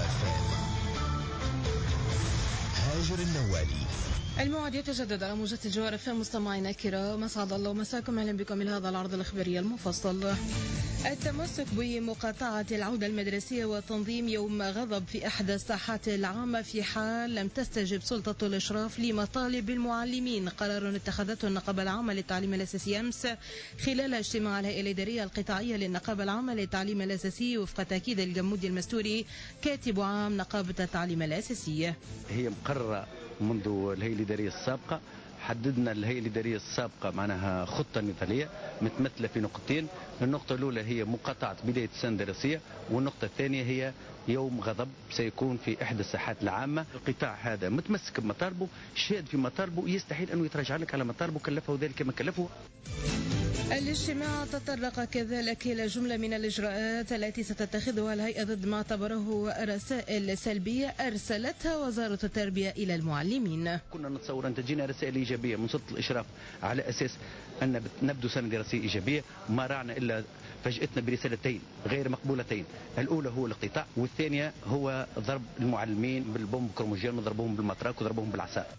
هاجر النوالي. الموعد يتجدد على موجة الجوار FM. مستمعينا الكرام، اسعد الله مساكم، اهلا بكم الى هذا العرض الاخباري المفصل. التمسك بمقاطعة العودة المدرسية وتنظيم يوم غضب في احدى الساحات العامة في حال لم تستجب سلطة الاشراف لمطالب المعلمين. قرار اتخذته النقابة العامة للتعليم الاساسي امس خلال اجتماع الهيئة الادارية القطاعية للنقابة العامة للتعليم الاساسي وفق تأكيد الجمودي المستوري كاتب عام نقابة التعليم الاساسي. هي مقررة منذ الهيئة الإدارية السابقة. حددنا الهيئة الإدارية السابقة معناها خطة نضالية متمثلة في نقطتين. النقطة الأولى هي مقاطعة بداية السنة الدراسية، والنقطة الثانية هي يوم غضب سيكون في إحدى الساحات العامة. القطاع هذا متمسك بمطالبه، شاد في مطالبه، يستحيل أنه يتراجع لك على مطالبه، كلفه ذلك ما كلفه. الاجتماع تطرق كذلك إلى جملة من الإجراءات التي ستتخذها الهيئة ضد ما اعتبره رسائل سلبية أرسلتها وزارة التربية إلى المعلمين. كنا نتصور أن تجينا رسائل إيجابية من سلطة الإشراف على أساس أن نبدو سنة دراسية إيجابية، ما رأنا إلا فجأتنا برسالتين غير مقبولتين. الأولى هو القطاع، والثانية هو ضرب المعلمين بالبوم كرموجيان وضربهم بالمطراق وضربهم بالعصا.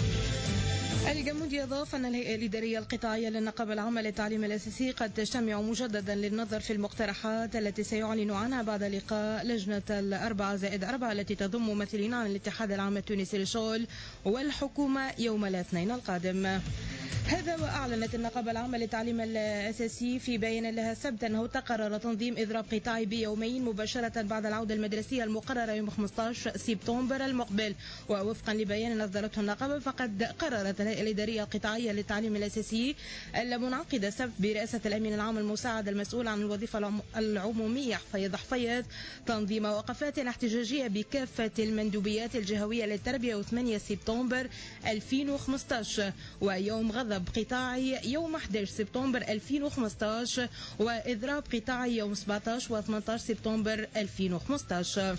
الجمودي أضاف أن الهيئة الإدارية القطاعية للنقابة العامة للتعليم الأساسي قد تجتمع مجددا للنظر في المقترحات التي سيعلن عنها بعد لقاء لجنة 4+4 التي تضم ممثلين عن الاتحاد العام التونسي للشغل والحكومة يوم الاثنين القادم. هذا وأعلنت النقابة العامة للتعليم الأساسي في بيان لها السبت أنه تقرر تنظيم إضراب قطاعي بيومين مباشرة بعد العودة المدرسية المقررة يوم 15 سبتمبر المقبل. ووفقا لبيان أصدرته النقابة، فقد قررت الهيئة الإدارية القطاعية للتعليم الأساسي المنعقدة السبت برئاسة الأمين العام المساعد المسؤول عن الوظيفة العمومية حفيظ حفيظ تنظيم وقفات احتجاجية بكافة المندوبيات الجهوية للتربية 8 سبتمبر 2015، ويوم غضب قطاعي يوم 11 سبتمبر 2015، وإضراب قطاعي يوم 17 و18 سبتمبر 2015.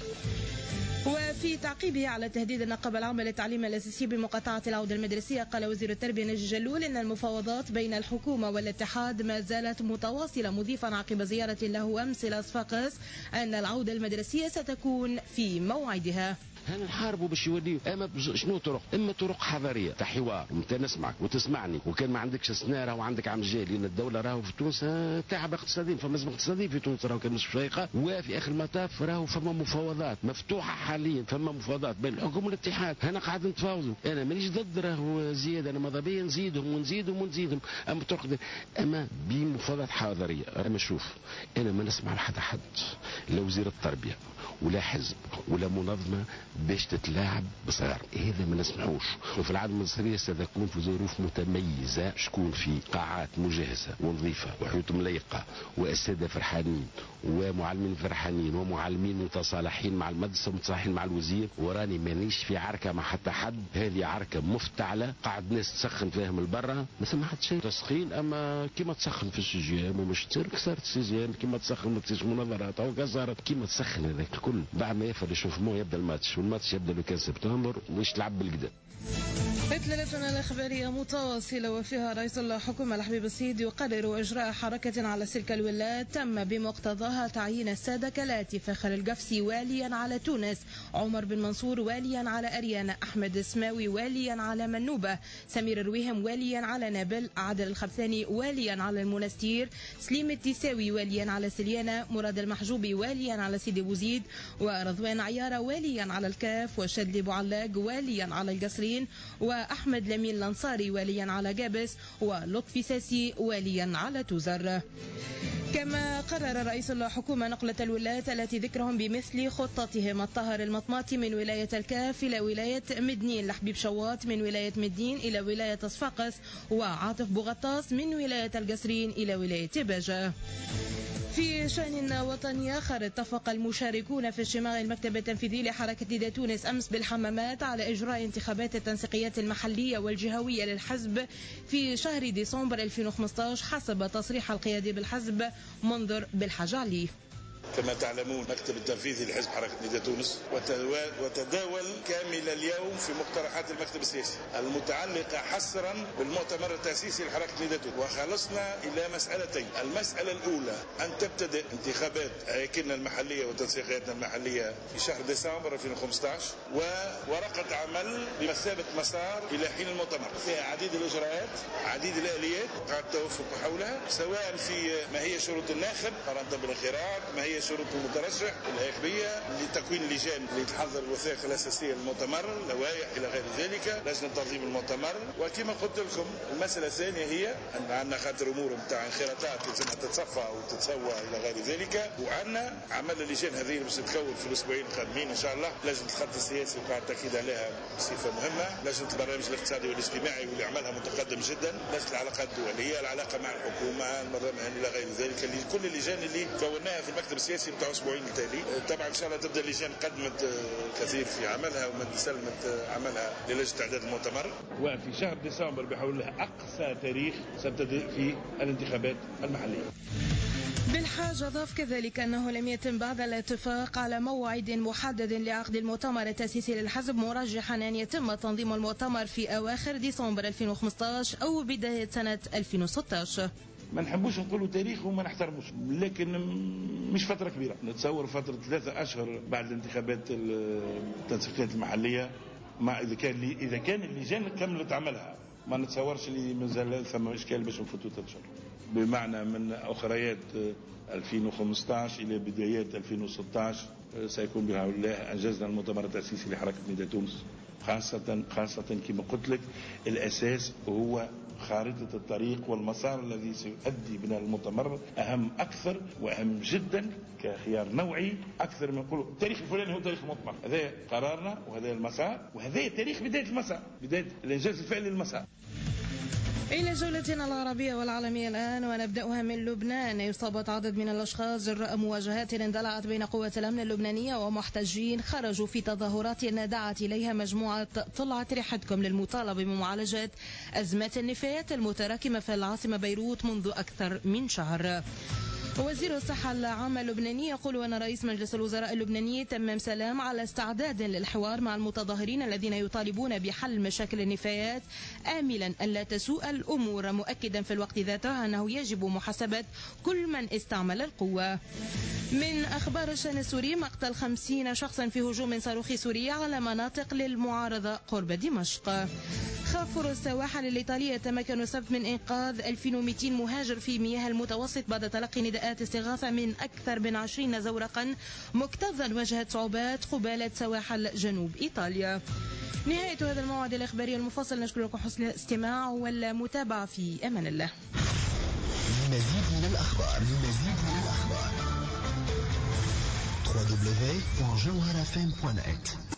وفي تعقيبه على تهديد النقابة العامة للتعليم الأساسي بمقاطعة العودة المدرسية، قال وزير التربية نجي جلول إن المفاوضات بين الحكومة والاتحاد ما زالت متواصلة، مضيفا عقب زيارة له أمس إلى صفاقس أن العودة المدرسية ستكون في موعدها. هنا نحاربوا باش يوليو، اما شنو طرق؟ اما طرق حضاريه تاع حوار، وانت نسمعك وتسمعني، وكان ما عندكش سنه راهو عندك عم جاي، لان الدوله راهو في تونس تعب اقتصاديا، فما لازم اقتصاديا في تونس راهو كان مش فايقه، وفي اخر المطاف راهو فما مفاوضات مفتوحه حاليا، فما مفاوضات بين الحكومه والاتحاد، هنا قاعد نتفاوضوا، انا مانيش ضد راهو زياده، انا ماذا بيا نزيدهم ونزيدهم ونزيدهم، اما طرق اما بمفاوضات حضاريه. اما شوف، انا ما نسمع لحد حد، لا وزير التربيه ولا حزب ولا منظمه باش تتلاعب بصغار، هذا ما نسمحوش. وفي العالم المصرية ستكون في ظروف متميزة، شكون في قاعات مجهزة ونظيفة وحيوط مليقة وأساتذة فرحانين ومعلمين فرحانين ومعلمين متصالحين مع المدرسة ومتصالحين مع الوزير، وراني مانيش في عركة مع حتى حد، هذه عركة مفتعلة، قاعد ناس تسخن فيها من البرة، ما سمحت شيء تسخين، أما كيما تسخن في السجيام ومش تصير كسرت السجيام، كيما تسخن ما تصيرش مناظرات أو كسرت، كيما تسخن هذاك الكل، بعد ما يفر يشوف مو يبدأ الماتش، والماتش يبدأ لو كان سبتمبر ويش تلعب بالقدام. إطلالتنا الإخبارية متواصلة وفيها رئيس الحكومة الحبيب السيد يقرر إجراء حركة على سلك الولاة تم بمقتضاها تعيين السادة كالآتي: فخر القفسي واليا على تونس، عمر بن منصور واليا على أريان، أحمد السماوي واليا على منوبة، سمير الرويهم واليا على نابل، عادل الخبثاني واليا على المنستير، سليم التساوي واليا على سليانة، مراد المحجوبي واليا على سيدي بوزيد، ورضوان عيارة واليا على الكاف، وشدلي بوعلاق واليا على القصرين، وأحمد لمين الأنصاري واليا على جابس، ولطفي ساسي واليا على توزر. كما قرر رئيس الحكومة نقلة الولاة التي ذكرهم بمثل خطتهم: الطاهر المطماطي من ولاية الكاف إلى ولاية مدنين، لحبيب شواط من ولاية مدين إلى ولاية صفاقس، وعاطف بوغطاس من ولاية القصرين إلى ولاية باجة. في شأن وطني آخر، اتفق المشاركون في اجتماع المكتب التنفيذي لحركة نداء تونس أمس بالحمامات على إجراء انتخابات التنسيقيات المحلية والجهوية للحزب في شهر ديسمبر 2015 حسب تصريح القيادي بالحزب منذر بالحاج علي. كما تعلمون مكتب التنفيذي لحزب حركة نداء تونس وتداول كامل اليوم في مقترحات المكتب السياسي المتعلقة حصرا بالمؤتمر التأسيسي لحركة نداء تونس. وخلصنا إلى مسألتين. المسألة الأولى أن تبتدئ انتخابات هياكلنا المحلية وتنسيقياتنا المحلية في شهر ديسمبر 2015 وورقة عمل بمثابة مسار إلى حين المؤتمر فيها عديد الإجراءات عديد الآليات قاعد توافق حولها، سواء في ما هي شروط الناخب مقارنة بالانخراط، ما هي شروط المترشح، الهيكلية لتكوين اللجان لتحضر الوثائق الأساسية للمؤتمر، لوائح إلى غير ذلك، لجنة تنظيم المؤتمر. وكما قلت لكم المسألة الثانية هي أن عندنا خاطر أمور نتاع انخراطات لازم تتصفى وتتسوى إلى غير ذلك، وعندنا عمل اللجان هذه اللي باش تتكون في الأسبوعين القادمين إن شاء الله. لجنة الخط السياسي وقاعد تأكيد عليها بصفة مهمة، لجنة البرنامج الاقتصادي والاجتماعي واللي عملها متقدم جدا، لجنة العلاقات الدولية، العلاقة مع الحكومة، البرلمان إلى غير ذلك، كل اللجان اللي كوناها في المكتب السياسي بتاع أسبوعين التالي. طبعا إن شاء الله تبدأ اللجان قدمت كثير في عملها ومن سلمت عملها للجنة إعداد المؤتمر، وفي شهر ديسمبر بحول الله أقصى تاريخ ستبدأ في الانتخابات المحلية. بالحاج أضاف كذلك أنه لم يتم بعد الاتفاق على موعد محدد لعقد المؤتمر التأسيسي للحزب، مرجحا أن يتم تنظيم المؤتمر في أواخر ديسمبر 2015 أو بداية سنة 2016. ما نحبوش نقولوا تاريخ وما نحترموش، لكن مش فترة كبيرة، نتصور فترة 3 أشهر بعد الانتخابات التنسيقيات المحلية، مع إذا كان اللجان كملت عملها. ما نتصورش اللي مازال ثم إشكال باش نفوتوا 3 أشهر، بمعنى من أخريات 2015 إلى بدايات 2016 سيكون بها الله أنجزنا المؤتمر التأسيسي لحركة نداء تونس. خاصة كما قلت لك الأساس هو خارطة الطريق والمسار الذي سيؤدي بنا المؤتمر أهم أكثر وأهم جدا كخيار نوعي أكثر من نقول التاريخ الفلاني هو تاريخ المؤتمر. هذا قرارنا وهذا المسار وهذا تاريخ بداية المسار، بداية الإنجاز الفعلي للمسار. إلى جولتنا العربية والعالمية الآن ونبدأها من لبنان. يصابت عدد من الأشخاص جراء مواجهات اندلعت بين قوات الأمن اللبنانية ومحتجين خرجوا في تظاهرات دعت إليها مجموعة طلعت ريحتكم للمطالبة بمعالجة أزمة النفايات المتراكمة في العاصمة بيروت منذ أكثر من شهر. وزير الصحة العام اللبناني يقول أن رئيس مجلس الوزراء اللبناني تمم سلام على استعداد للحوار مع المتظاهرين الذين يطالبون بحل مشاكل النفايات، آملا ألا تسوء الأمور، مؤكدا في الوقت ذاته أنه يجب محاسبة كل من استعمل القوة. من أخبار الشأن السوري، مقتل 50 شخصا في هجوم صاروخي سوري على مناطق للمعارضة قرب دمشق. خافور السواحل الإيطالية تمكنوا السبت من إنقاذ 2200 مهاجر في مياه المتوسط بعد تلقي نداءات استغاثة من أكثر من 20 زورقا مكتظا واجهت صعوبات قبالة سواحل جنوب إيطاليا. نهاية هذا الموعد الإخباري المفصل، نشكركم حسن الاستماع والمتابعة، في أمان الله. مزيد من الأخبار www.jawharafm.net